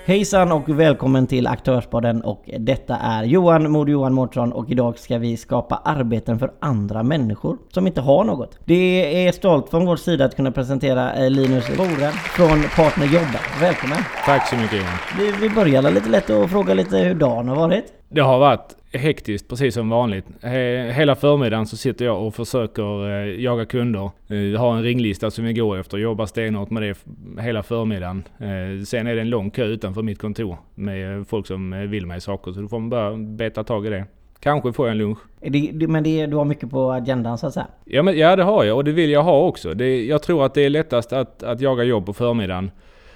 Hejsan och välkommen till Aktörspodden, och detta är Johan Mårtsson, och idag ska vi skapa arbeten för andra människor som inte har något. Det är stolt från vår sida att kunna presentera Linus Roren från Partner Jobbar. Välkommen! Tack så mycket, Johan. Vi börjar lite lätt och fråga lite hur dagen har varit. Det har varit hektiskt, precis som vanligt. Hela förmiddagen så sitter jag och försöker jaga kunder. Jag har en ringlista som vi går efter, jobbar stenhårt med det hela förmiddagen. Sen är det en lång kö utanför mitt kontor med folk som vill mig saker, så då får man bara beta tag i det. Kanske får jag en lunch. Men du har mycket på agendan så att säga? Ja, det har jag, och det vill jag ha också. Jag tror att det är lättast att jaga jobb på förmiddagen.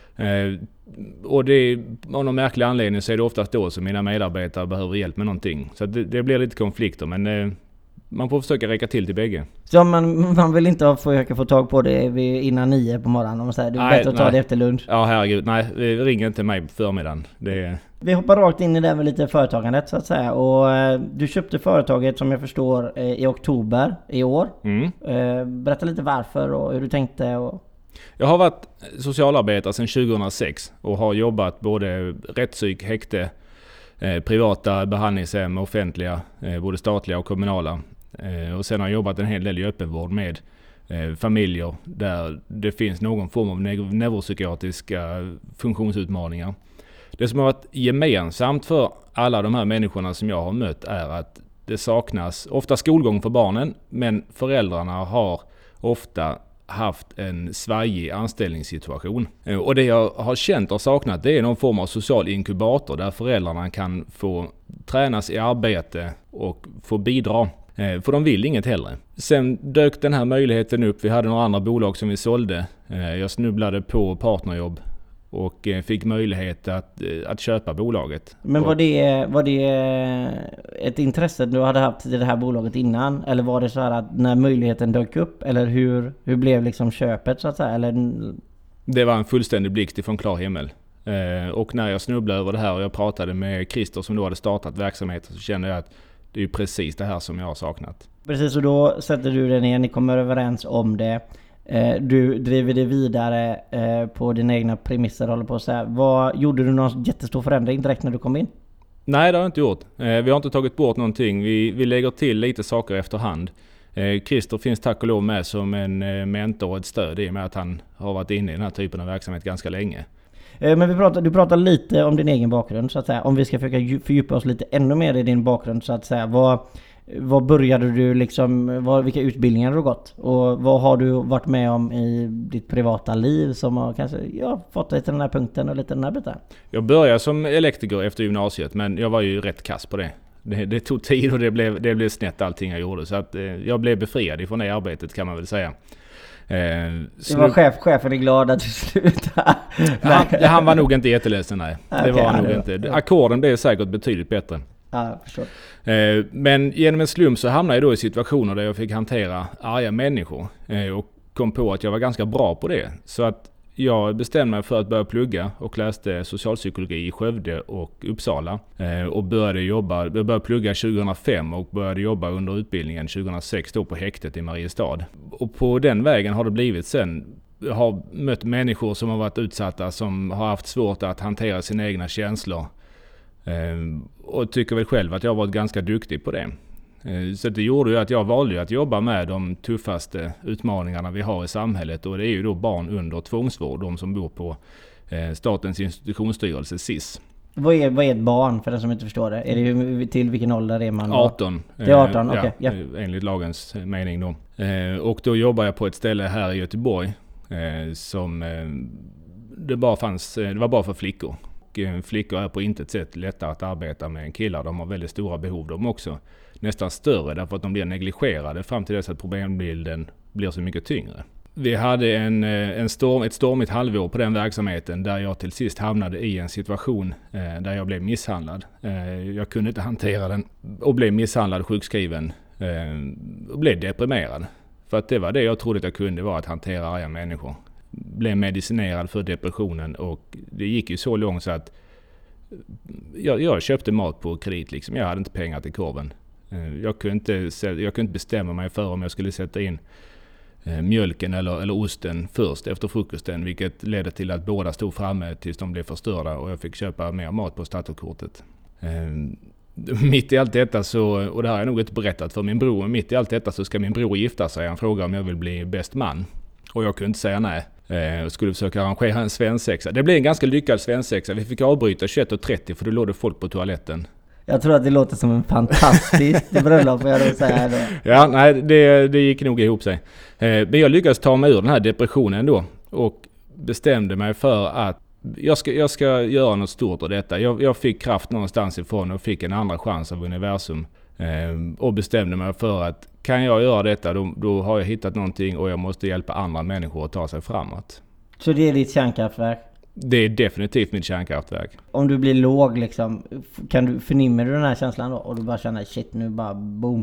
Och av någon märklig anledning så är det oftast då som mina medarbetare behöver hjälp med någonting. Så det blir lite konflikter, men man får försöka räcka till bägge. Så man vill inte försöka få tag på det innan 9 på morgonen, om man säger. Det är bättre att ta det efter lunch. Ja, herregud. Nej, ring inte mig på förmiddagen. Vi hoppar rakt in i det med lite företagandet så att säga. Och du köpte företaget, som jag förstår, i oktober i år. Berätta lite varför och hur du tänkte. Jag har varit socialarbetare sedan 2006 och har jobbat både rättspsyk, häkte, privata behandlingshem, offentliga, både statliga och kommunala. Och sen har jag jobbat en hel del i öppenvård med familjer där det finns någon form av neuropsykiatriska funktionsutmaningar. Det som har varit gemensamt för alla de här människorna som jag har mött är att det saknas ofta skolgång för barnen, men föräldrarna har ofta haft en svajig anställningssituation. Och det jag har känt och saknat, det är någon form av social inkubator där föräldrarna kan få tränas i arbete och få bidra. För de vill inget hellre. Sen dök den här möjligheten upp. Vi hade några andra bolag som vi sålde. Jag snubblade på Partnerjobb och fick möjlighet att köpa bolaget. Men var det ett intresse du hade haft i det här bolaget innan? Eller var det så här att när möjligheten dök upp? Eller hur blev liksom köpet så att säga? Eller... Det var en fullständig blixt ifrån klar himmel. Och när jag snubblade över det här och jag pratade med Christer som då hade startat verksamheten, så kände jag att det är precis det här som jag har saknat. Precis, och då sätter du det ner, ni kommer överens om det. Du driver det vidare på dina egna premisser, håller på att säga. Gjorde du någon jättestor förändring direkt när du kom in? Nej, det har jag inte gjort. Vi har inte tagit bort någonting. Vi lägger till lite saker efterhand. Christer finns tack och lov med som en mentor och ett stöd i och med att han har varit inne i den här typen av verksamhet ganska länge. Men du pratar lite om din egen bakgrund så att säga. Om vi ska försöka fördjupa oss lite ännu mer i din bakgrund så att säga. Vad började du liksom, vilka utbildningar har du gått? Och vad har du varit med om i ditt privata liv som har kanske fått dig till den här punkten och lite den här biten? Jag började som elektriker efter gymnasiet, men jag var ju rätt kass på det. Det tog tid och det blev snett allting jag gjorde. Så att jag blev befriad ifrån det arbetet, kan man väl säga. Det var chefen är glad att du slutade. Han var nog inte jätteledsen, nej. Det var han nog inte. Ackorden blev säkert betydligt bättre. Ja, förstår. Men genom en slump så hamnade jag då i situationer där jag fick hantera arga människor och kom på att jag var ganska bra på det. Så att jag bestämde mig för att börja plugga och läste socialpsykologi i Skövde och Uppsala. Och började plugga 2005 och började jobba under utbildningen 2006 då på häktet i Mariestad. Och på den vägen har det blivit sen. Jag har mött människor som har varit utsatta, som har haft svårt att hantera sina egna känslor. Och tycker väl själv att jag har varit ganska duktig på det. Så det gjorde ju att jag valde att jobba med de tuffaste utmaningarna vi har i samhället, och det är ju då barn under tvångsvård, de som bor på Statens institutionsstyrelse, SIS. Vad är ett barn, för den som inte förstår det? Är det till vilken ålder är man? 18. Det är 18, okej. Ja. Enligt lagens mening då. Och då jobbar jag på ett ställe här i Göteborg som det var bara för flickor. Flickor är på intet sätt lättare att arbeta med än killar. De har väldigt stora behov de också. Nästan större, därför att de blir negligerade fram till dess att problembilden blir så mycket tyngre. Vi hade ett stormigt halvår på den verksamheten där jag till sist hamnade i en situation där jag blev misshandlad. Jag kunde inte hantera den och blev misshandlad, sjukskriven och blev deprimerad. För att det var det jag trodde att jag kunde, var att hantera arga människor. Blev medicinerad för depressionen, och det gick ju så långt så att jag köpte mat på kredit liksom. Jag hade inte pengar till korven. Jag kunde inte bestämma mig för om jag skulle sätta in mjölken eller osten först efter frukosten, vilket ledde till att båda stod framme tills de blev förstörda och jag fick köpa mer mat på startkortet. Mitt i allt detta så, och det här har jag nog inte berättat för min bror, mitt i allt detta så ska min bror gifta sig. Han frågar om jag vill bli bäst man. Och jag kunde inte säga nej. Jag skulle försöka arrangera en svensexa. Det blev en ganska lyckad svensexa. Vi fick avbryta 21:30 för då låg det folk på toaletten. Jag tror att det låter som en fantastisk bröllop, jag vill säga då. Ja, nej, det gick nog ihop sig. Men jag lyckades ta mig ur den här depressionen då och bestämde mig för att jag ska göra något stort av detta. Jag fick kraft någonstans ifrån och fick en andra chans av universum. Och bestämde mig för att kan jag göra detta då har jag hittat någonting och jag måste hjälpa andra människor att ta sig framåt. Så det är ditt kärnkraftverk? Det är definitivt mitt kärnkraftverk. Om du blir låg liksom, förnimmer du den här känslan då? Och du bara känner shit nu bara boom.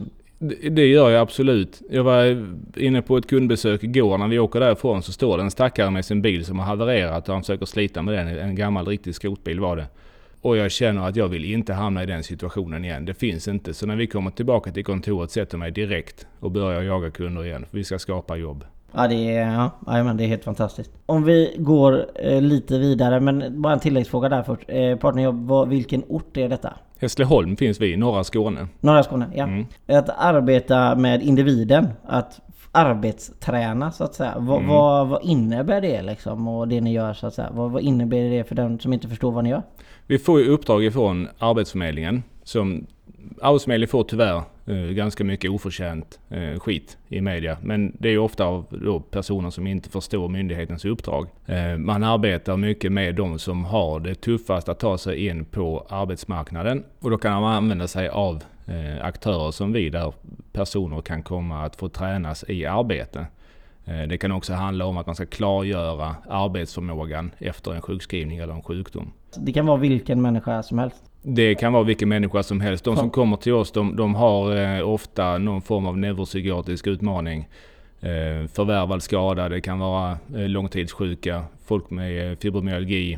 Det gör jag absolut. Jag var inne på ett kundbesök igår. När vi åker därifrån så står det en stackare med sin bil som har havererat och han försöker slita med den. En gammal riktig skrotbil var det. Och jag känner att jag vill inte hamna i den situationen igen. Det finns inte. Så när vi kommer tillbaka till kontoret sätter mig direkt och börjar jaga kunder igen. För vi ska skapa jobb. Ja, det är helt fantastiskt. Om vi går lite vidare, men bara en tilläggsfråga där först. Partnerjobb, vilken ort är detta? Hässleholm finns vi i norra Skåne. Norra Skåne, ja. Att arbeta med individen, att arbetsträna så att säga. Vad innebär det liksom och det ni gör så att säga? Vad innebär det för den som inte förstår vad ni gör? Vi får ju uppdrag ifrån Arbetsförmedlingen som Arbetsförmedlingen får tyvärr ganska mycket oförtjänt skit i media. Men det är ju ofta av då personer som inte förstår myndighetens uppdrag. Man arbetar mycket med de som har det tuffast att ta sig in på arbetsmarknaden. Och då kan man använda sig av aktörer som vi där personer kan komma att få tränas i arbete. Det kan också handla om att man ska klargöra arbetsförmågan efter en sjukskrivning eller en sjukdom. Det kan vara vilken människa som helst? Det kan vara vilken människa som helst. De som kommer till oss, de har ofta någon form av neuropsykiatrisk utmaning. Förvärvad skada, det kan vara långtidssjuka, folk med fibromyalgi,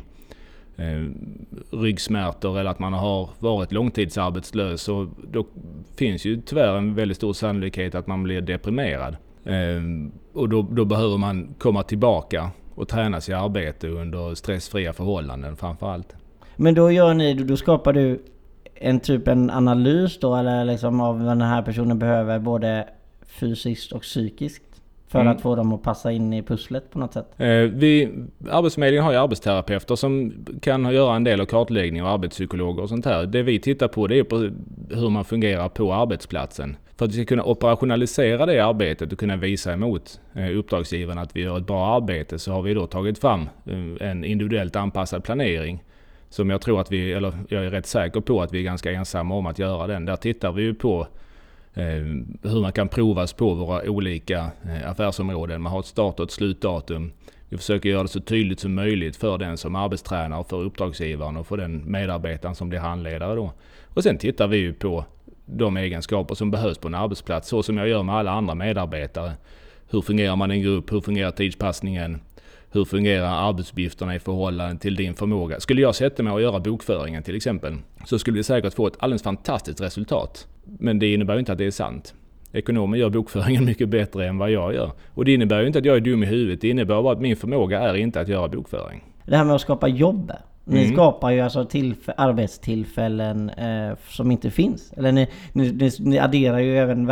ryggsmärtor eller att man har varit långtidsarbetslös. Och då finns ju tyvärr en väldigt stor sannolikhet att man blir deprimerad. Och då behöver man komma tillbaka och tränas i arbete under stressfria förhållanden framförallt. Men då skapar du en analys då, eller liksom av vad den här personen behöver både fysiskt och psykiskt för att få dem att passa in i pusslet på något sätt? Arbetsförmedlingen har ju arbetsterapeuter som kan göra en del av kartläggning och arbetspsykologer och sånt här. Det vi tittar på det är på hur man fungerar på arbetsplatsen. För att vi ska kunna operationalisera det arbetet och kunna visa emot uppdragsgivaren att vi gör ett bra arbete, så har vi då tagit fram en individuellt anpassad planering som jag tror att jag är rätt säker på att vi är ganska ensamma om att göra den. Där tittar vi ju på hur man kan provas på våra olika affärsområden. Man har ett start- och ett slutdatum. Vi försöker göra det så tydligt som möjligt för den som arbetstränare, för uppdragsgivaren och för den medarbetaren som blir handledare då. Och sen tittar vi ju på de egenskaper som behövs på en arbetsplats, så som jag gör med alla andra medarbetare. Hur fungerar man i en grupp? Hur fungerar tidspassningen? Hur fungerar arbetsuppgifterna i förhållande till din förmåga? Skulle jag sätta mig och göra bokföringen till exempel, så skulle vi säkert få ett alldeles fantastiskt resultat. Men det innebär ju inte att det är sant. Ekonomer gör bokföringen mycket bättre än vad jag gör. Och det innebär ju inte att jag är dum i huvudet. Det innebär bara att min förmåga är inte att göra bokföring. Det här med att skapa jobb. Ni skapar ju alltså arbetstillfällen som inte finns. Eller ni adderar ju även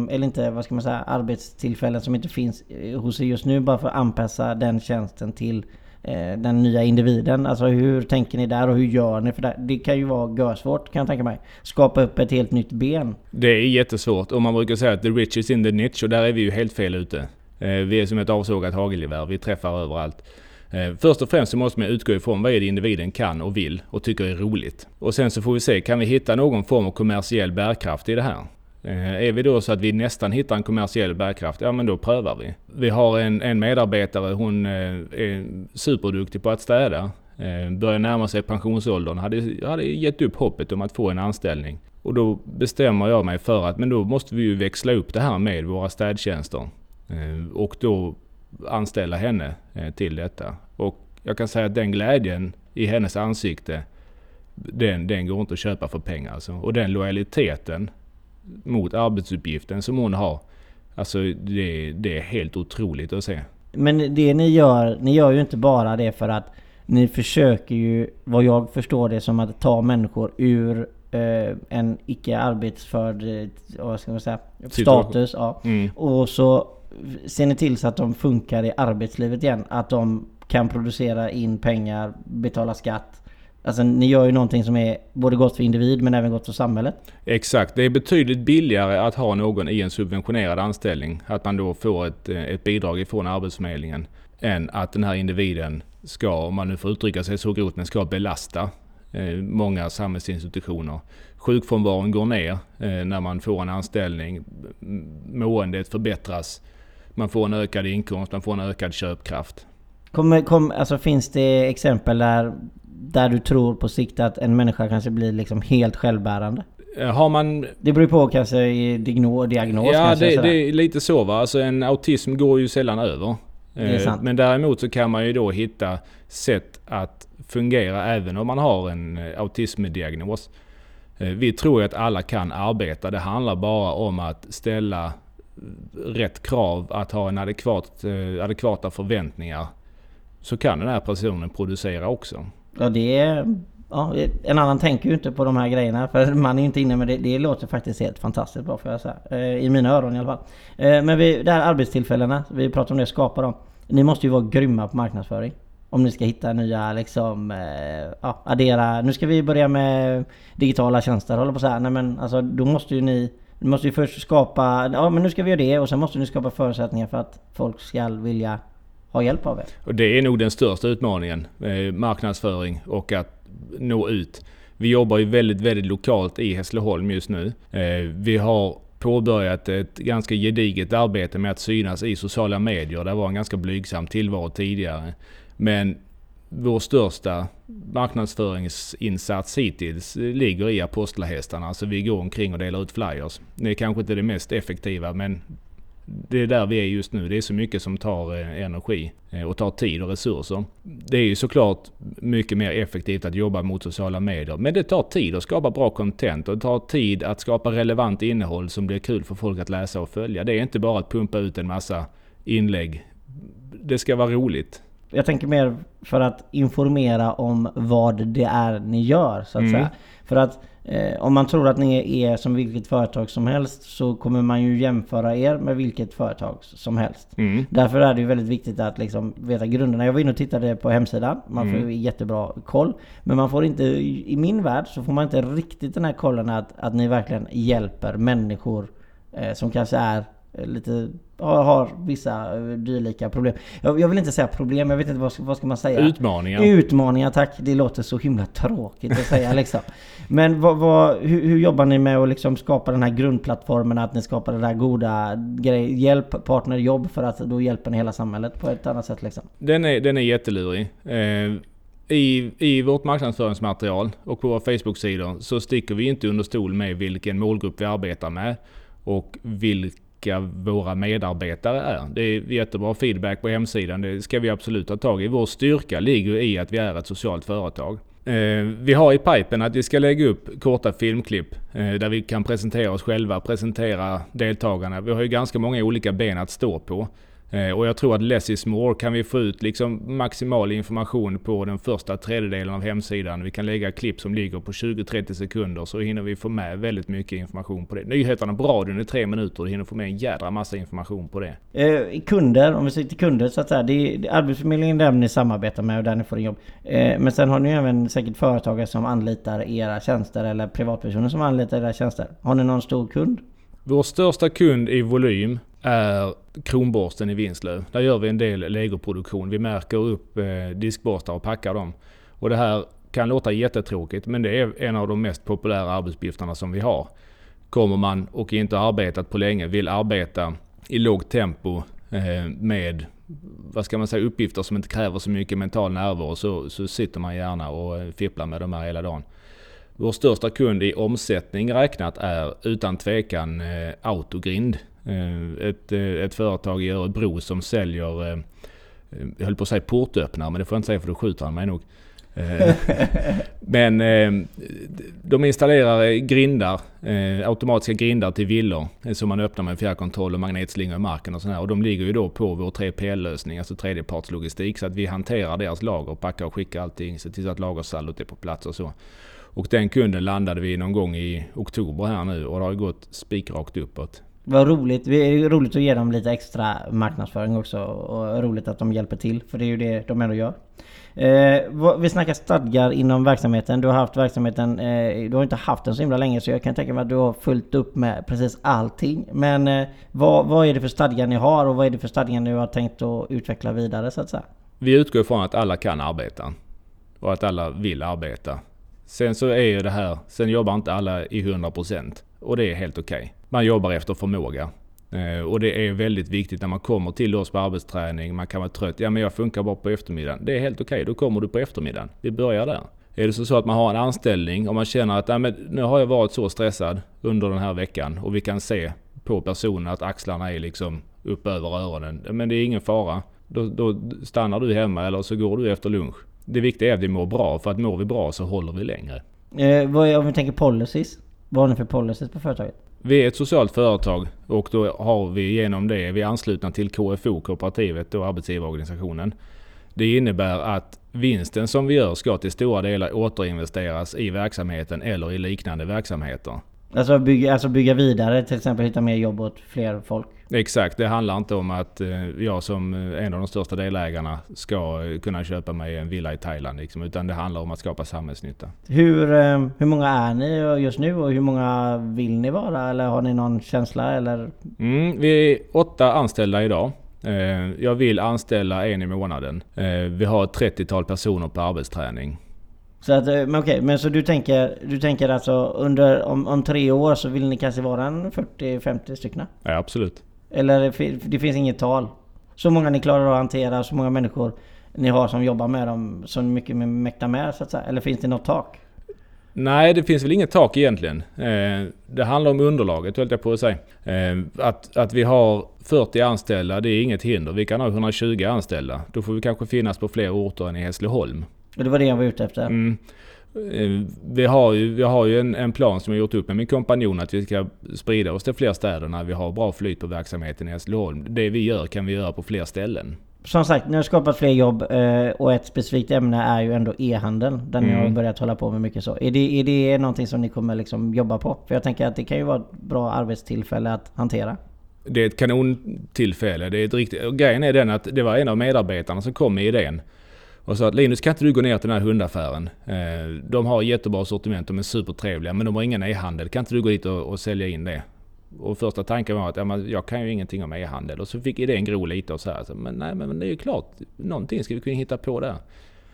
arbetstillfällen som inte finns hos er just nu, bara för att anpassa den tjänsten till den nya individen. Alltså hur tänker ni där och hur gör ni? För det kan ju vara görsvårt, kan jag tänka mig. Skapa upp ett helt nytt ben. Det är jättesvårt, och man brukar säga att the rich is in the niche, och där är vi ju helt fel ute. Vi är som ett avsågat hagelgevär, vi träffar överallt. Först och främst så måste man utgå ifrån vad är det individen kan och vill och tycker är roligt. Och sen så får vi se, kan vi hitta någon form av kommersiell bärkraft i det här? Är vi då så att vi nästan hittar en kommersiell bärkraft, ja men då prövar vi. Vi har en medarbetare, hon är superduktig på att städa. Börjar närma sig pensionsåldern, hade gett upp hoppet om att få en anställning. Och då bestämmer jag mig för att men då måste vi ju växla upp det här med våra städtjänster. Och då anställa henne till detta. Och jag kan säga att den glädjen i hennes ansikte, den går inte att köpa för pengar. Alltså. Och den lojaliteten mot arbetsuppgiften som hon har, Alltså det är helt otroligt att se. Men det ni gör ju inte bara det för att ni försöker ju, vad jag förstår det som, att ta människor ur en icke arbetsförd, vad ska man säga, status. Ja. Och så ser ni till så att de funkar i arbetslivet igen. Att de kan producera in pengar, betala skatt. Alltså ni gör ju någonting som är både gott för individ men även gott för samhället. Exakt, det är betydligt billigare att ha någon i en subventionerad anställning. Att man då får ett bidrag ifrån Arbetsförmedlingen. Än att den här individen ska, om man nu får uttrycka sig så grovt, men ska belasta många samhällsinstitutioner. Sjukfrånvaron går ner när man får en anställning. Måendet förbättras. Man får en ökad inkomst, man får en ökad köpkraft. Alltså finns det exempel där du tror på sikt att en människa kanske blir liksom helt självbärande? Det beror på kanske i diagnos. Ja, det är lite så, va. Alltså en autism går ju sällan över. Men däremot så kan man ju då hitta sätt att fungera även om man har en autismdiagnos. Vi tror ju att alla kan arbeta. Det handlar bara om att ställa rätt krav, att ha en adekvata förväntningar. Så kan den här personen producera också. Ja, en annan tänker ju inte på de här grejerna för man är ju inte inne med det. Det låter faktiskt helt fantastiskt bra, för jag säga. I mina öron i alla fall. Men det här arbetstillfällena, vi pratar om det, skapa dem. Ni måste ju vara grymma på marknadsföring. Om ni ska hitta nya liksom, addera. Nu ska vi börja med digitala tjänster, håller på så här. Nej, men alltså då måste ju ni måste ju först skapa, men nu ska vi göra det, och sen måste ni skapa förutsättningar för att folk ska vilja ha hjälp av er. Och det är nog den största utmaningen, marknadsföring och att nå ut. Vi jobbar ju väldigt, väldigt lokalt i Hässleholm just nu. Vi har påbörjat ett ganska gediget arbete med att synas i sociala medier. Det var en ganska blygsam tillvaro tidigare. Men vår största marknadsföringsinsats hittills ligger i apostlahästarna. Alltså vi går omkring och delar ut flyers. Det är kanske inte det mest effektiva, men det är där vi är just nu. Det är så mycket som tar energi och tar tid och resurser. Det är ju såklart mycket mer effektivt att jobba mot sociala medier. Men det tar tid att skapa bra content och det tar tid att skapa relevant innehåll som blir kul för folk att läsa och följa. Det är inte bara att pumpa ut en massa inlägg. Det ska vara roligt. Jag tänker mer för att informera om vad det är ni gör, så att säga. För att om man tror att ni är som vilket företag som helst, så kommer man ju jämföra er med vilket företag som helst. Därför är det ju väldigt viktigt att liksom veta grunderna. Jag var inne och tittade på hemsidan. Man får jättebra koll. Men man får inte, i min värld så får man inte riktigt den här kollen att ni verkligen hjälper människor som kanske är lite, har vissa dylika problem. Jag vill inte säga problem, jag vet inte vad ska man säga. Utmaningar, tack. Det låter så himla tråkigt att säga liksom. Men hur jobbar ni med att liksom skapa den här grundplattformen, att ni skapar det där goda hjälp, partnerjobb, för att då hjälper ni hela samhället på ett annat sätt liksom? Den är jättelurig. I vårt marknadsföringsmaterial och på våra Facebook-sidor så sticker vi inte under stol med vilken målgrupp vi arbetar med och vilka våra medarbetare är. Det är jättebra feedback på hemsidan. Det ska vi absolut ta tag i. Vår styrka ligger i att vi är ett socialt företag. Vi har i pipen att vi ska lägga upp korta filmklipp där vi kan presentera oss själva, presentera deltagarna. Vi har ju ganska många olika ben att stå på. Och jag tror att less is more. Kan vi få ut liksom maximal information på den första tredjedelen av hemsidan. Vi kan lägga klipp som ligger på 20-30 sekunder, så hinner vi få med väldigt mycket information på det. Nyheterna på radion är 3 minuter och hinner få med en jädra massa information på det. Kunder, om vi ser till kunder så att säga, det är Arbetsförmedlingen där ni samarbetar med och där ni får en jobb. Men sen har ni även säkert företagare som anlitar era tjänster eller privatpersoner som anlitar era tjänster. Har ni någon stor kund? Vår största kund i volym är Kronborsten i Vinslöv. Där gör vi en del legoproduktion. Vi märker upp diskborstar och packar dem. Och det här kan låta jättetråkigt, men det är en av de mest populära arbetsuppgifterna som vi har. Kommer man och inte har arbetat på länge, vill arbeta i lågt tempo med, vad ska man säga, uppgifter som inte kräver så mycket mental närvaro, så sitter man gärna och fipplar med de här hela dagen. Vår största kund i omsättning räknat är utan tvekan Autogrind. Ett företag i Örebro som säljer, jag höll på att säga portöppnare, men det får jag inte säga för då skjuter han mig nog. Men de installerar grindar, automatiska grindar till villor som man öppnar med fjärrkontroll och magnetslingor i marken och sådär. Och de ligger ju då på vår 3PL-lösning, alltså tredjepartslogistik, så att vi hanterar deras lager, packar och skickar allting, så till så att lagersaldot är på plats och så. Och den kunden landade vi någon gång i oktober här nu och det har gått spikrakt uppåt. Vad roligt. Det är roligt att ge dem lite extra marknadsföring också och roligt att de hjälper till, för det är ju det de ändå gör. Vi snackar stadgar inom verksamheten. Du har haft verksamheten, du har inte haft den så himla länge, så jag kan tänka mig att du har fullt upp med precis allting. Men vad är det för stadgar ni har och vad är det för stadgar ni har tänkt att utveckla vidare så att säga? Vi utgår från att alla kan arbeta och att alla vill arbeta. Sen så är ju det här, sen jobbar inte alla i 100% och det är helt okej. Man jobbar efter förmåga. Och det är väldigt viktigt när man kommer till oss på arbetsträning. Man kan vara trött. Ja, men jag funkar bara på eftermiddagen. Det är helt okej. Då kommer du på eftermiddagen. Vi börjar där. Är det så att man har en anställning och man känner att men nu har jag varit så stressad under den här veckan och vi kan se på personen att axlarna är liksom upp över öronen. Men det är ingen fara. Då stannar du hemma eller så går du efter lunch. Det viktiga är att vi mår bra, för att mår vi bra så håller vi längre. Om vi tänker policies, vad har ni för policies på företaget? Vi är ett socialt företag och då har vi genom det, vi är anslutna till KFO, kooperativet och arbetsgivarorganisationen. Det innebär att vinsten som vi gör ska till stora delar återinvesteras i verksamheten eller i liknande verksamheter. Alltså bygga vidare, till exempel hitta mer jobb åt fler folk. Exakt, det handlar inte om att jag som en av de största delägarna ska kunna köpa mig en villa i Thailand liksom, utan det handlar om att skapa samhällsnytta. Hur många är ni just nu och hur många vill ni vara, eller har ni någon känsla eller? Vi är 8 anställda idag. Jag vill anställa 1 i månaden. Vi har ett 30-tal personer på arbetsträning. Så att, men så du tänker alltså om 3 år så vill ni kanske vara en 40-50 stycken? Ja, absolut. Eller det finns inget tal? Så många ni klarar att hantera, så många människor ni har som jobbar med dem, så mycket med mäkta med så att säga? Eller finns det något tak? Nej, det finns väl inget tak egentligen. Det handlar om underlaget, höll jag på att säga. Att vi har 40 anställda, det är inget hinder. Vi kan ha 120 anställda. Då får vi kanske finnas på fler orter än i Hässleholm. Och det var det jag var ute efter. Vi har ju en plan som jag gjort upp med min kompanjon att vi ska sprida oss till fler städer när vi har bra flyt på verksamheten i Hässleholm. Det vi gör kan vi göra på fler ställen. Som sagt, ni har skapat fler jobb och ett specifikt ämne är ju ändå e-handeln. Där ni har börjat hålla på med mycket så. Är det någonting som ni kommer liksom jobba på? För jag tänker att det kan ju vara ett bra arbetstillfälle att hantera. Det är ett kanontillfälle. Det är ett riktigt, och grejen är den att det var en av medarbetarna som kom med idén. Och sa att Linus, kan inte du gå ner till den här hundaffären? De har jättebra sortiment, de är supertrevliga, men de har ingen e-handel. Kan inte du gå dit och sälja in det? Och första tanken var att jag kan ju ingenting om e-handel. Och så fick idén gro lite och så här. Men det är ju klart, någonting ska vi kunna hitta på där.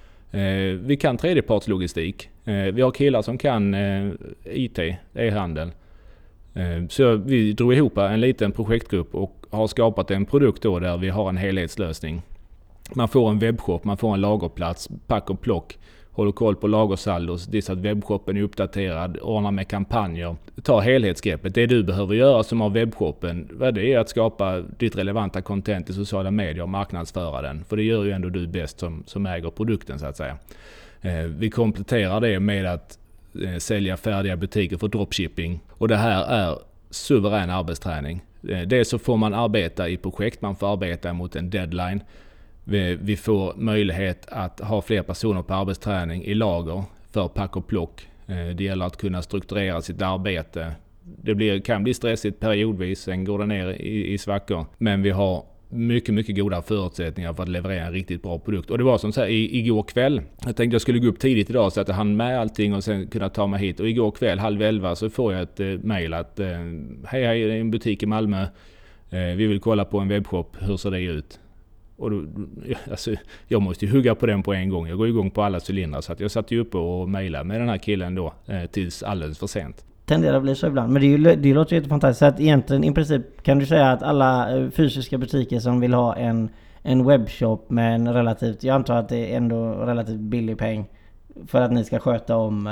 Vi kan tredjepartslogistik. Vi har killar som kan IT, e-handel. Så vi drog ihop en liten projektgrupp och har skapat en produkt då där vi har en helhetslösning. Man får en webbshop, man får en lagerplats, pack och plock, håller koll på lagersaldos, det är så att webbshoppen är uppdaterad, ordnar med kampanjer, ta helhetsgreppet. Det du behöver göra som har webbshoppen, det är att skapa ditt relevanta content i sociala medier och marknadsföra den. För det gör ju ändå du bäst som äger produkten så att säga. Vi kompletterar det med att sälja färdiga butiker för dropshipping. Och det här är suverän arbetsträning. Dels så får man arbeta i projekt, man får arbeta mot en deadline. Vi får möjlighet att ha fler personer på arbetsträning i lager för pack och plock. Det gäller att kunna strukturera sitt arbete. Det kan bli stressigt periodvis, sen går det ner i svackor. Men vi har mycket, mycket goda förutsättningar för att leverera en riktigt bra produkt. Och det var som så här, igår kväll. Jag tänkte jag skulle gå upp tidigt idag så att jag hann med allting och sen kunna ta mig hit. Och igår kväll 10:30 så får jag ett mejl att hej, det är en butik i Malmö. Vi vill kolla på en webbshop. Hur ser det ut? Och då, alltså, jag måste ju hugga på den på en gång. Jag går igång på alla cylindrar. Så att jag satt ju uppe och mejlade med den här killen då tills alldeles för sent. Tenderar att bli så ibland. Men det låter ju fantastiskt. Så att egentligen i princip kan du säga att alla fysiska butiker som vill ha en webbshop med en relativt, jag antar att det är ändå relativt billig peng för att ni ska sköta om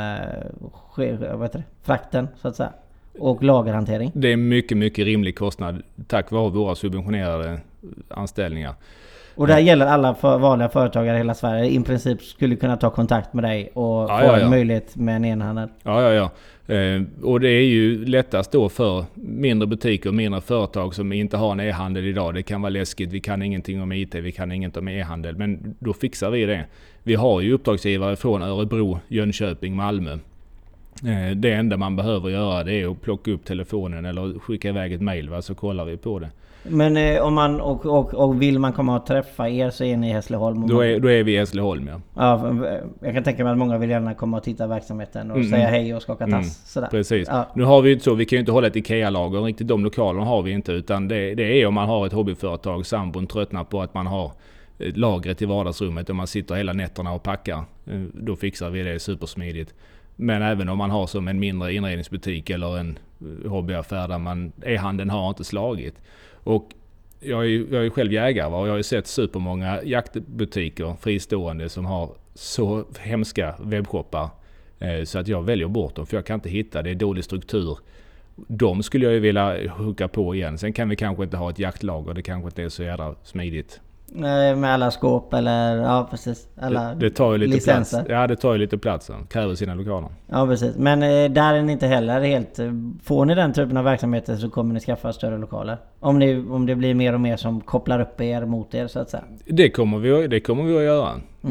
frakten så att säga. Och lagerhantering. Det är mycket, mycket rimlig kostnad tack vare våra subventionerade anställningar. Och det här gäller alla vanliga företagare i hela Sverige. I princip skulle kunna ta kontakt med dig och få en möjlighet med en enhandel. Ja. Och det är ju lättast då för mindre butiker och mindre företag som inte har en e-handel idag. Det kan vara läskigt, vi kan ingenting om IT, vi kan inget om e-handel. Men då fixar vi det. Vi har ju uppdragsgivare från Örebro, Jönköping, Malmö. Det enda man behöver göra det är att plocka upp telefonen eller skicka iväg ett mejl, så kollar vi på det. Men om man och vill man komma och träffa er så är ni i Hässleholm? Då är vi i Hässleholm, ja. Ja, jag kan tänka mig att många vill gärna komma och titta verksamheten och säga hej och skaka tass. Sådär. Precis. Ja. Nu har vi inte så, vi kan ju inte hålla ett IKEA-lager, riktigt de lokalerna har vi inte, utan det är om man har ett hobbyföretag, sambon tröttnar på att man har lagret i vardagsrummet och man sitter hela nätterna och packar. Då fixar vi det supersmidigt. Men även om man har som en mindre inredningsbutik eller en hobbyaffär där e-handeln har inte slagit. Och jag är själv jägare och jag har ju sett supermånga jaktbutiker fristående som har så hemska webbshoppar så att jag väljer bort dem för jag kan inte hitta, det är dålig struktur. De skulle jag ju vilja hooka på igen. Sen kan vi kanske inte ha ett jaktlager, det kanske inte är så jävla smidigt. Med alla skåp eller ja precis alla det tar ju lite licenser. Plats. Ja, det tar ju lite plats. Kräver sina lokaler. Ja precis. Men där är ni inte heller helt. Får ni den typen av verksamheter så kommer ni skaffa större lokaler. Om det blir mer och mer som kopplar upp er mot er så att säga. Det kommer vi att göra.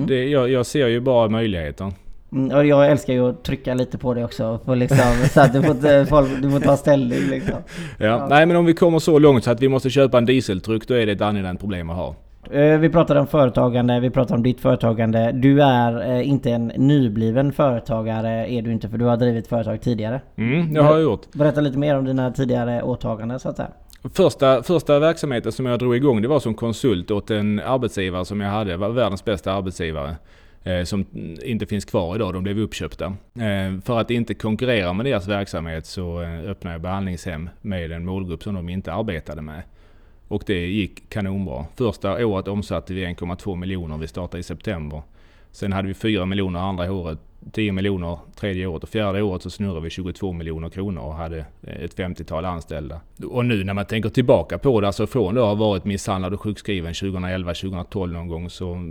Jag ser ju bara möjligheter. Och jag älskar ju att trycka lite på det också för liksom, så att du får ta ställning liksom. Ja. Nej, men om vi kommer så långt så att vi måste köpa en dieseltruck, då är det ett annorlunda problem att ha. Vi pratade om företagande, vi pratade om ditt företagande. Du är inte en nybliven företagare, är du inte, för du har drivit företag tidigare. Det har jag gjort. Berätta lite mer om dina tidigare åtaganden så att säga. Första verksamheten som jag drog igång, det var som konsult åt en arbetsgivare som jag hade, var världens bästa arbetsgivare. Som inte finns kvar idag, de blev uppköpta. För att inte konkurrera med deras verksamhet så öppnade jag behandlingshem med en målgrupp som de inte arbetade med. Och det gick kanonbra. Första året omsatte vi 1,2 miljoner, vi startade i september. Sen hade vi 4 miljoner andra året, 10 miljoner tredje året och fjärde året så snurrade vi 22 miljoner kronor och hade ett 50-tal anställda. Och nu när man tänker tillbaka på det, alltså från att ha varit misshandlad och sjukskriven 2011-2012 någon gång, så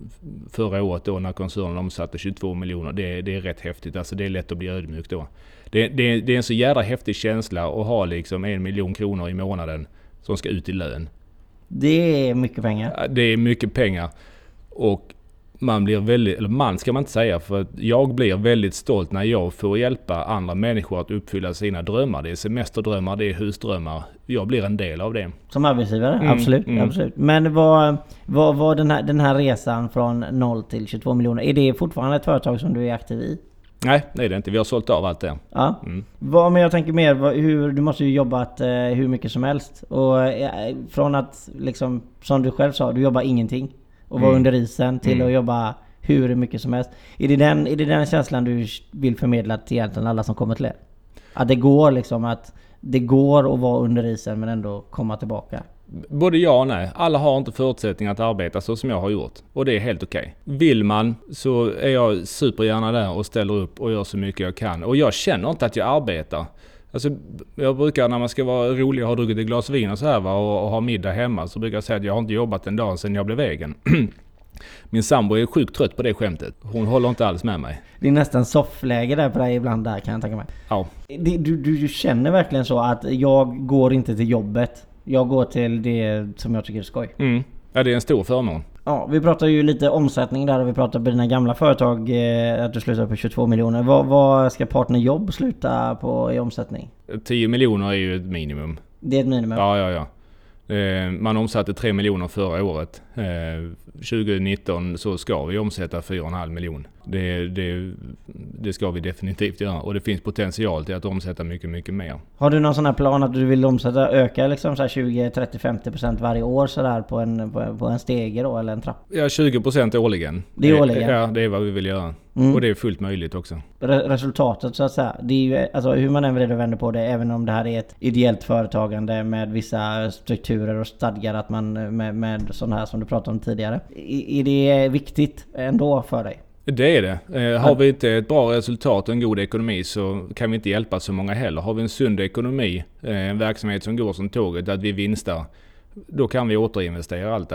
förra året då när koncernen omsatte 22 miljoner, det är rätt häftigt. Alltså det är lätt att bli ödmjuk då. Det är en så jävla häftig känsla att ha liksom 1 miljon kronor i månaden som ska ut i lön. Det är mycket pengar. Det är mycket pengar. Och man blir väldigt, eller man ska man inte säga, för att jag blir väldigt stolt när jag får hjälpa andra människor att uppfylla sina drömmar. Det är semesterdrömmar, det är husdrömmar. Jag blir en del av det. Som arbetsgivare? Absolut. Men vad den här resan från 0 till 22 miljoner, är det fortfarande ett företag som du är aktiv i? Nej, det är det inte. Vi har sålt av allt det. Ja. Men jag tänker mer, du måste ju jobbat hur mycket som helst. Och från att, liksom, som du själv sa, du jobbar ingenting. Och var under isen till att jobba hur mycket som helst. Är det den känslan du vill förmedla till egentligen alla som kommer till er? Att det går liksom, att det går att vara under isen men ändå komma tillbaka? Både ja och nej. Alla har inte förutsättningar att arbeta så som jag har gjort. Och det är helt okej. Vill man så är jag supergärna där och ställer upp och gör så mycket jag kan. Och jag känner inte att jag arbetar. Alltså, jag brukar när man ska vara rolig och ha druckit ett glas vin och så här och ha middag hemma, så brukar jag säga att jag har inte jobbat en dag sedan jag blev egen. Min sambo är sjukt trött på det skämtet. Hon håller inte alls med mig. Det är nästan soffläge där på dig ibland där, kan jag tänka mig. Ja. Du känner verkligen så att jag går inte till jobbet. Jag går till det som jag tycker är skoj. Ja, det är en stor förmån. Ja, vi pratar ju lite omsättning där och vi pratar på dina gamla företag att du slutar på 22 miljoner. Vad ska Partnerjobb sluta på i omsättning? 10 miljoner är ju ett minimum. Det är ett minimum? Ja. Man omsatte 3 miljoner förra året. 2019 så ska vi omsätta 4,5 miljoner. Det ska vi definitivt göra. Och det finns potential till att omsätta mycket, mycket mer. Har du någon sån här plan att du vill öka liksom så här 20, 30, 50% varje år så där på en stege då, eller en trapp? Ja, 20% årligen. Det är årligen? Ja, det är vad vi vill göra. Och det är fullt möjligt också. Resultatet så att säga, det är ju, alltså hur man än vrider och vänder på det, även om det här är ett ideellt företagande med vissa strukturer och stadgar att man med sådana här som du pratade om tidigare. Är det viktigt ändå för dig? Det är det. Har vi inte ett bra resultat och en god ekonomi så kan vi inte hjälpa så många heller. Har vi en sund ekonomi, en verksamhet som går som tåget, att vi vinstar, då kan vi återinvestera allt det här.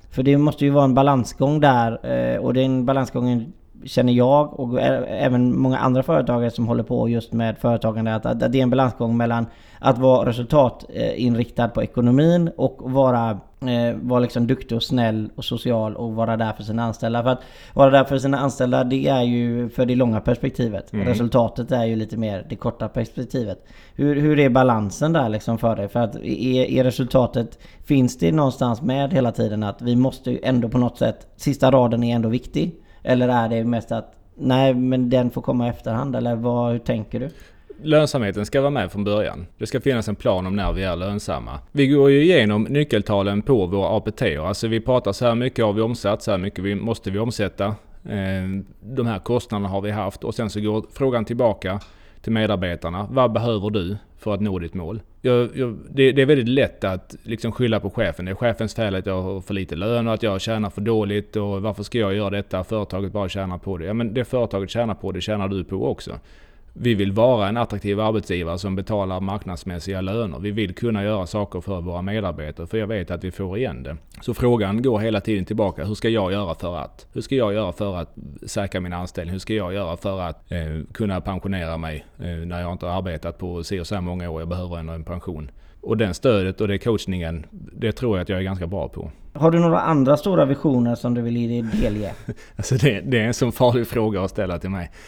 För det måste ju vara en balansgång där, och den balansgången känner jag och även många andra företagare som håller på just med företagande, att det är en balansgång mellan att vara resultatinriktad på ekonomin och vara liksom duktig och snäll och social och vara där för sina anställda. För att vara där för sina anställda, det är ju för det långa perspektivet. Resultatet är ju lite mer det korta perspektivet. Hur är balansen där liksom för dig? För att är resultatet, finns det någonstans med hela tiden att vi måste ju ändå på något sätt, sista raden är ändå viktig? Eller är det mest att nej, men den får komma i efterhand? Eller hur tänker du? Lönsamheten ska vara med från början. Det ska finnas en plan om när vi är lönsamma. Vi går ju igenom nyckeltalen på våra APT. Alltså vi pratar så här mycket har vi omsatt, så här mycket måste vi omsätta. De här kostnaderna har vi haft. Och sen så går frågan tillbaka till medarbetarna. Vad behöver du för att nå ditt mål? Det är väldigt lätt att liksom skylla på chefen. Det är chefens fel att jag har för lite lön och att jag tjänar för dåligt. Och varför ska jag göra detta? Företaget bara tjänar på det. Ja, men det företaget tjänar på det tjänar du på också. Vi vill vara en attraktiv arbetsgivare som betalar marknadsmässiga löner. Vi vill kunna göra saker för våra medarbetare, för jag vet att vi får igen det. Så frågan går hela tiden tillbaka. Hur ska jag göra för att? Hur ska jag göra för att säkra min anställning? Hur ska jag göra för att kunna pensionera mig när jag inte har arbetat på så många år? Jag behöver ändå en pension. Och den stödet och det coachningen, det tror jag att jag är ganska bra på. Har du några andra stora visioner som du vill delge? Alltså det är en sån farlig fråga att ställa till mig.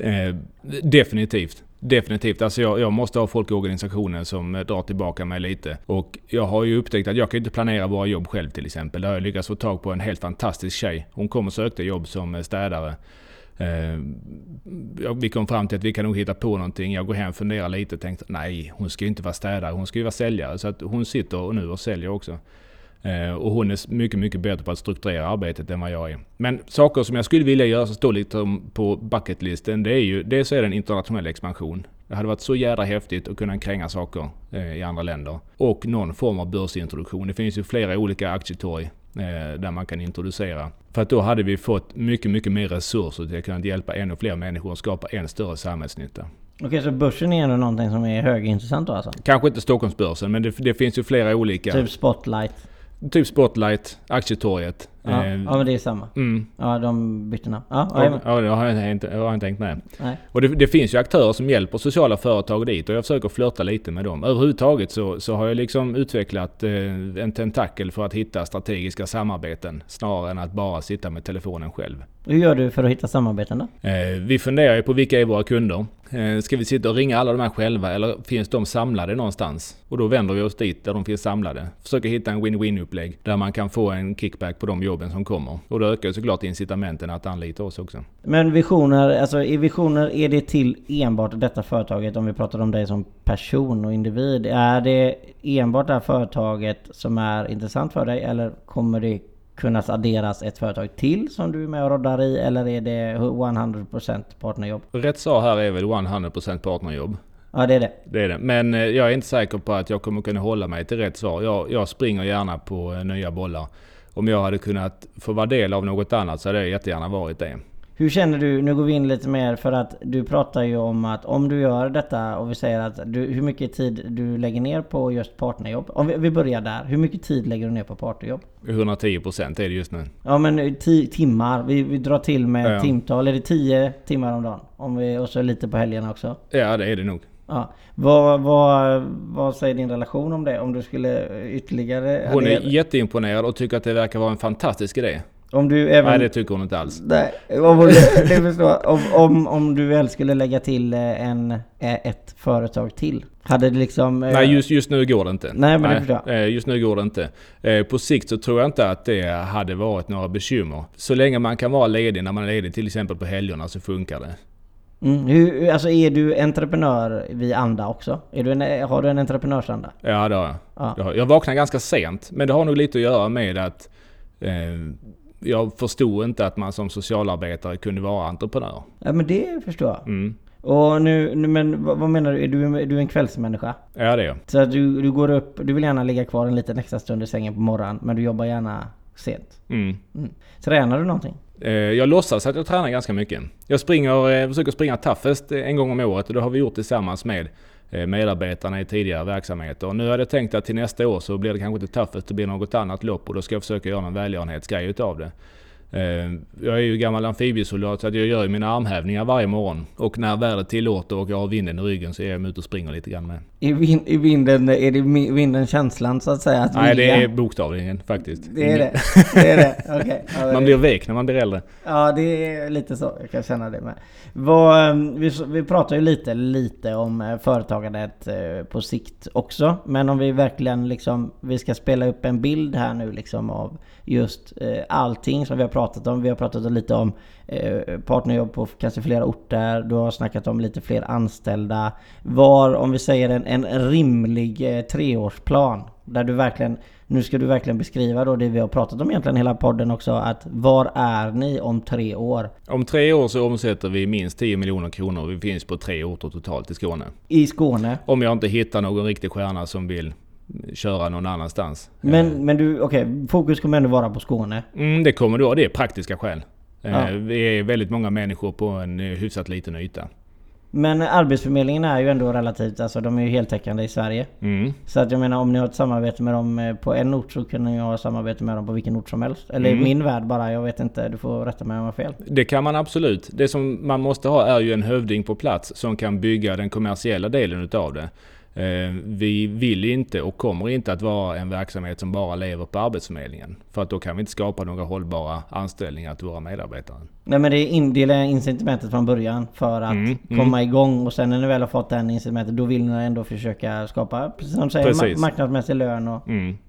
Definitivt. Alltså jag måste ha folk i organisationen som drar tillbaka mig lite. Och jag har ju upptäckt att jag kan inte planera våra jobb själv till exempel. Där har jag lyckats få tag på en helt fantastisk tjej. Hon kom och sökte jobb som städare. Vi kom fram till att vi kan nog hitta på någonting. Jag går hem och funderar lite och tänkte nej, hon ska ju inte vara städare. Hon ska ju vara säljare. Så att hon sitter nu och säljer också. Och hon är mycket, mycket bättre på att strukturera arbetet än vad jag är. Men saker som jag skulle vilja göra som står lite på bucketlisten, det är ju dels är det en internationell expansion. Det hade varit så jävla häftigt att kunna kränga saker i andra länder. Och någon form av börsintroduktion. Det finns ju flera olika aktietorg där man kan introducera. För att då hade vi fått mycket, mycket mer resurser till att kunna hjälpa ännu fler människor och skapa en större samhällsnytta. Okej, så börsen är ändå någonting som är högintressant då alltså? Kanske inte Stockholmsbörsen, men det finns ju flera olika. Typ Spotlight, Aktietorget. Ja, men det är samma. Ja, de bytte namn. Ja, det har jag inte tänkt med. Nej. Och det finns ju aktörer som hjälper sociala företag dit och jag försöker flirta lite med dem. Överhuvudtaget så har jag liksom utvecklat en tentakel för att hitta strategiska samarbeten snarare än att bara sitta med telefonen själv. Hur gör du för att hitta samarbeten då? Vi funderar ju på vilka är våra kunder. Ska vi sitta och ringa alla de här själva eller finns de samlade någonstans? Och då vänder vi oss dit där de finns samlade. Försöker hitta en win-win-upplägg där man kan få en kickback på de jobben som kommer. Och då ökar ju såklart incitamenten att anlita oss också. Men visioner, alltså är det till enbart detta företaget om vi pratar om dig som person och individ? Är det enbart det här företaget som är intressant för dig eller kommer det kunna adderas ett företag till som du är med och roddar i eller är det 100% partnerjobb? Rätt svar här är väl 100% partnerjobb. Ja, det är det. Det är det. Men jag är inte säker på att jag kommer kunna hålla mig till rätt svar. Jag springer gärna på nya bollar. Om jag hade kunnat få vara del av något annat så hade jag jättegärna varit det. Hur känner du, nu går vi in lite mer för att du pratar ju om att om du gör detta och vi säger att hur mycket tid du lägger ner på just partnerjobb. Om vi börjar där, hur mycket tid lägger du ner på partnerjobb? 110% är det just nu. Ja men timmar, vi drar till med timtal, är det 10 timmar om dagen? Och så lite på helgerna också? Ja det är det nog. Ja. Vad säger din relation om det? Om du skulle ytterligare... Hon är jätteimponerad och tycker att det verkar vara en fantastisk idé. Nej, det tycker hon inte alls. Nej, om du väl skulle lägga till ett företag till. Hade det liksom... Nej, just nu går det inte. Nej, men det förstår jag. Just nu går det inte. På sikt så tror jag inte att det hade varit några bekymmer. Så länge man kan vara ledig när man är ledig till exempel på helgerna så funkar det. Alltså är du entreprenör vid anda också? Har du en entreprenörsanda? Ja, det har jag. Ja. Jag vaknar ganska sent, men det har nog lite att göra med att jag förstod inte att man som socialarbetare kunde vara entreprenör. Ja, men det förstår jag. Och men vad menar du? Är du en kvällsmänniska? Ja, det är jag. Så att du går upp, du vill gärna ligga kvar en liten extra stund i sängen på morgonen, men du jobbar gärna sent. Tränar du någonting? Jag låtsas att jag tränar ganska mycket. Jag försöker springa toughest en gång om året och det har vi gjort tillsammans med medarbetarna i tidigare verksamheter. Och nu har jag tänkt att till nästa år så blir det kanske inte tufft, det blir något annat lopp och då ska jag försöka göra någon välgörenhetsgrej utav det. Jag är ju gammal amfibiesoldat så att jag gör mina armhävningar varje morgon. Och när vädret tillåter och jag har vinden i ryggen så är jag ute och springer lite grann med. I vinden, är det vinden känslan så att säga? Att nej, det är bokstavligen faktiskt. Det är det. Det är det. Okay. Ja, man blir vek när man blir äldre. Ja, det är lite så. Jag kan känna det med. Vi pratar ju lite om företagandet på sikt också. Men om vi verkligen liksom, vi ska spela upp en bild här nu liksom av just allting som vi har pratat om. Vi har pratat lite om partnerjobb på kanske flera orter. Du har snackat om lite fler anställda. Om vi säger en rimlig treårsplan där du verkligen, nu ska du verkligen beskriva då det vi har pratat om egentligen hela podden också, att var är ni om 3 år? Om 3 år så omsätter vi minst 10 miljoner kronor. Vi finns på 3 orter totalt i Skåne. I Skåne? Om jag inte hittar någon riktig stjärna som vill köra någon annanstans. Men du, okej, fokus kommer ändå vara på Skåne. Det kommer då, det är praktiska skäl. Ja. Vi är väldigt många människor på en hyfsat liten yta. Men Arbetsförmedlingen är ju ändå relativt, alltså de är ju heltäckande i Sverige. Så att jag menar, om ni har ett samarbete med dem på en ort så kan ni ha samarbete med dem på vilken ort som helst. Eller min värld bara, jag vet inte, du får rätta mig om jag har fel. Det kan man absolut. Det som man måste ha är ju en hövding på plats som kan bygga den kommersiella delen utav det. Vi vill inte och kommer inte att vara en verksamhet som bara lever på Arbetsförmedlingen. För att då kan vi inte skapa några hållbara anställningar till våra medarbetare. Nej, men det är incitamentet från början för att komma igång. Och sen när ni väl har fått den incitamentet, då vill ni ändå försöka skapa, precis som du säger, marknadsmässig lön. Och,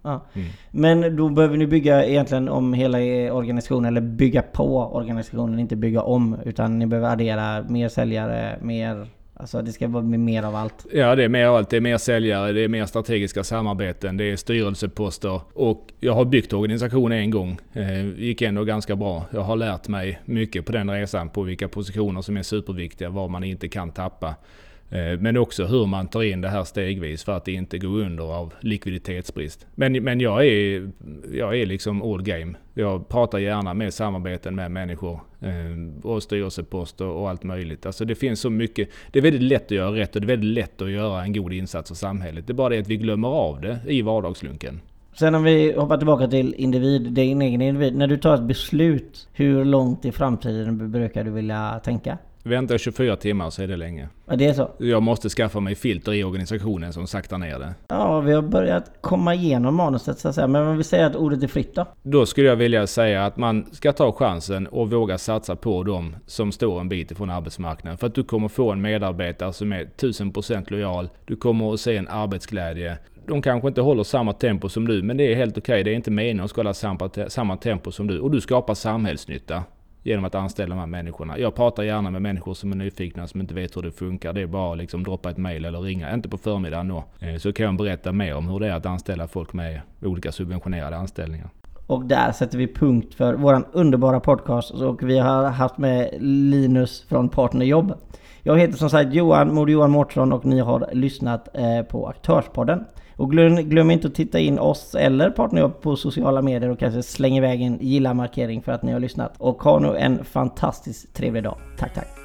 Men då behöver ni bygga egentligen om hela organisationen, eller bygga på organisationen, inte bygga om. Utan ni behöver addera mer säljare, mer... Alltså det ska vara mer av allt. Ja, det är mer av allt. Det är mer säljare, det är mer strategiska samarbeten, det är styrelseposter. Och jag har byggt organisationen en gång. Gick ändå ganska bra. Jag har lärt mig mycket på den resan, på vilka positioner som är superviktiga, vad man inte kan tappa. Men också hur man tar in det här stegvis för att det inte går under av likviditetsbrist. Men jag är liksom all game. Jag pratar gärna med samarbeten med människor och styrelseposter och allt möjligt. Alltså det finns så mycket. Det är väldigt lätt att göra rätt och det är väldigt lätt att göra en god insats för samhället. Det är bara det att vi glömmer av det i vardagslunken. Sen om vi hoppar tillbaka till din egen individ. När du tar ett beslut, hur långt i framtiden brukar du vilja tänka? Vänta 24 timmar så är det länge. Ja, det är så. Jag måste skaffa mig filter i organisationen som saktar ner det. Ja, vi har börjat komma igenom manuset så att säga. Men om vi säger att ordet är fritt då? Då skulle jag vilja säga att man ska ta chansen och våga satsa på dem som står en bit ifrån arbetsmarknaden. För att du kommer få en medarbetare som är 1000% lojal. Du kommer att se en arbetsglädje. De kanske inte håller samma tempo som du, men det är helt okej. Det är inte meningen att ska hålla samma tempo som du. Och du skapar samhällsnytta genom att anställa de här människorna. Jag pratar gärna med människor som är nyfikna, som inte vet hur det funkar. Det är bara liksom droppa ett mejl eller ringa. Inte på förmiddagen då. Så kan jag berätta mer om hur det är att anställa folk med olika subventionerade anställningar. Och där sätter vi punkt för våran underbara podcast. Och vi har haft med Linus från Partnerjobb. Jag heter som sagt Johan Mårtsson och ni har lyssnat på Aktörspodden. Och glöm inte att titta in oss eller Partnerjobb på sociala medier och kanske släng iväg en gilla-markering för att ni har lyssnat. Och ha nu en fantastiskt trevlig dag. Tack.